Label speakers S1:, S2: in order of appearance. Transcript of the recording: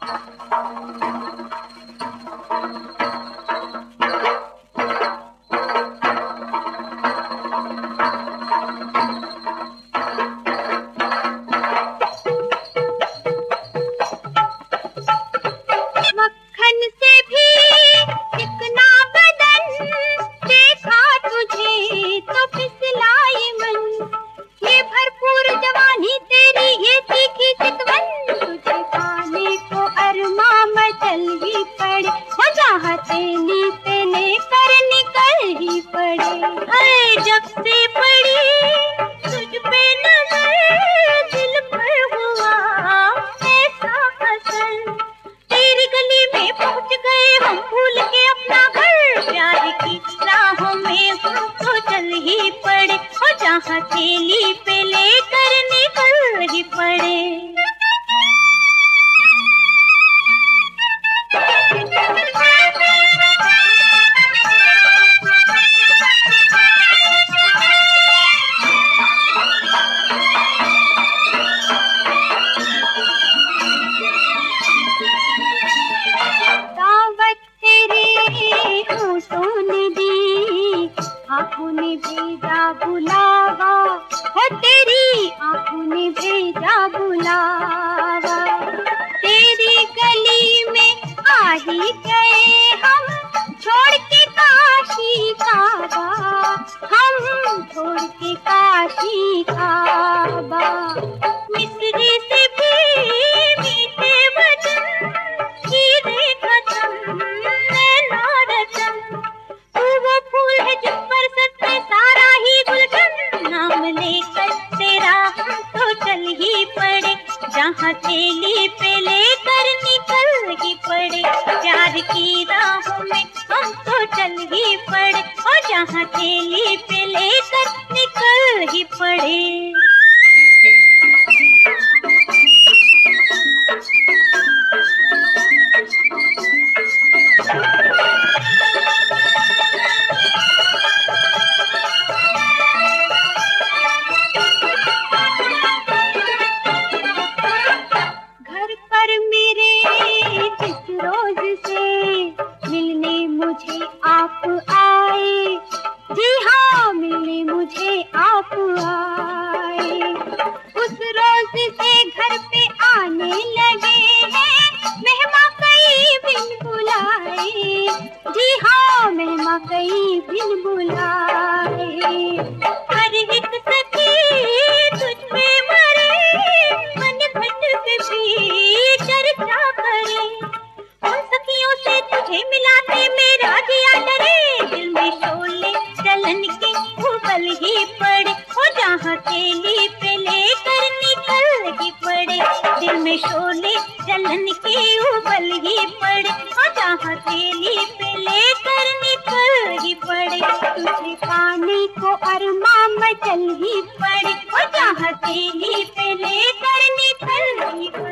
S1: जब से पड़ी तुझ पे नजर, दिल पर हुआ ऐसा असर। तेरी गली में पहुंच गए हम, भूल के अपना घर। प्यार की राहों में हम तो चल ही पड़े, और जहाँ थैली पे लेकर निकल ही पड़े। आँखों ने भेजा बुलावा, हो तेरी आँखों ने भेजा बुलावा। तेरी गली में आ ही गए हम, छोड़ के काशी काबा, हम छोड़ के काशी काबा। मिस्री से भी मीठे वचन, हीरे खत्म नैना रतन। तू वो फूल है जिस पर सजते सारा ही गुलशन, नाम लेकर तेरा हम तो चल ही पड़े, जहाँ थैली पे लेकर निकल ही पड़े। प्यार की राहों में हम तो चल ही पड़े, और जहाँ थैली पे लेकर निकल ही पड़े। मुझे आप आए, जी हाँ मिलने मुझे आप आए। उस रोज से घर पे आने लगे हैं मेहमान कई बिन बुलाए, जी हाँ मेहमान कई बिन बुलाए। हर एक सखी तुझ पे मरे, मन खटक भी चर्चा करे। उन सखियों से तुझे मिलाते मेरा जिया डरे, दिल में शोले जलन के उबल ही पड़े, और जहाँ थैली पे लेकर निकल ही पड़े। दिल में शोले जलन के उबल ही पड़े, और जहाँ थैली पे लेकर निकल ही पड़े। तुझे पाने को अरमां मचल ही पड़े, और जहाँ थैली पे लेकर निकल ही पड़े।